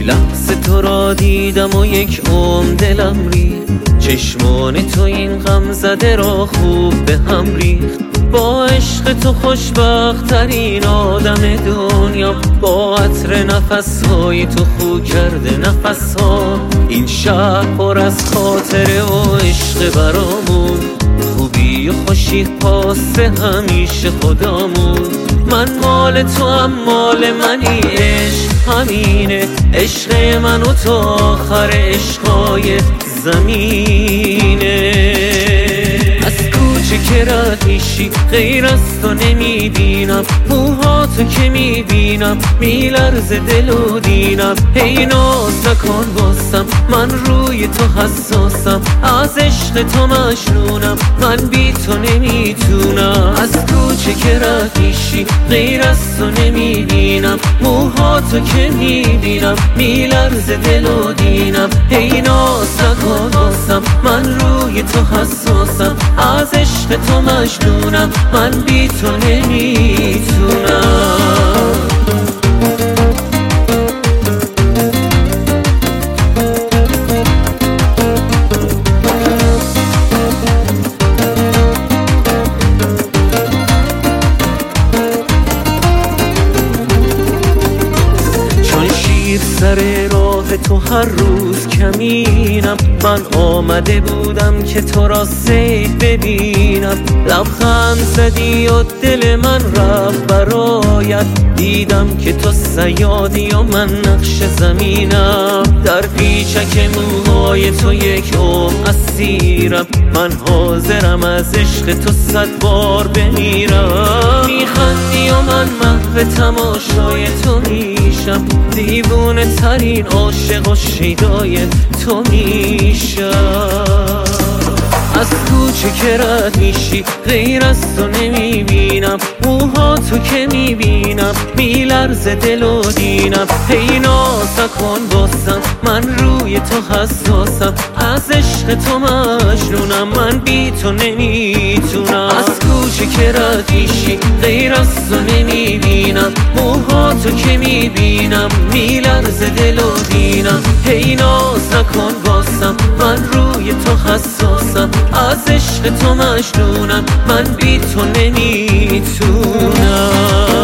یک لحظه تو را دیدم و یک عمر دلم ریخت، چشمان تو این غم زده را خوب به هم ریخت. با عشق تو خوشبخت ترین آدم دنیا، با عطر نفسهای تو خو کرده نفسها. این شهر پر از خاطره و عشق برامون، خوبی و خوشی پاس همیشه خدامون. من مال تو هم مال منی، عشق همینه، عشق من و تو آخر عشقای زمینه. از کوچه که رد میشی غیر از تو نمیبینم، موها تو که میبینم میلرزه دل و دینم. هی ناز نکن بازم، من روی تو حساسم، از عشق تو مجنونم، من بی تو نمیتونم. از کوچه که رد میشی غیر از تو نمیبینم، موها تو که میبینم میلرزه دل و دینم. هی ناز نکن بازم، من روی تو حساسم، از عشق تو مجنونم، من بی تو نمیتونم. سر راه تو هر روز کمینم، من آمده بودم که تو را صید ببینم. لبخند زدی و دل من رفت برایت، دیدم که تو صیادی و من نقش زمینم. در پیچک موهای تو یک عمر اسیرم، من حاضرم از عشق تو 100 بار بمیرم. میخندی و من محو تماشای تو میشم، دیوونه ترین عاشق و شیدای تو میشم. از کوچه که رد میشی غیر از تو نمیبینم، موها تو که میبینم میلرزه دل و دینم. هی ناز نکن بازم، من روی تو حساسم، از عشق تو مجنونم، من بی تو نمیتونم. از کوچه که رد میشی غیر از تو نمیبینم، موها تو که میبینم میلرزه دل و دینم. هی ناز نکن بازم، من روی تو حساسم، از عشق تو مجنونم، من بی تو نمیتونم.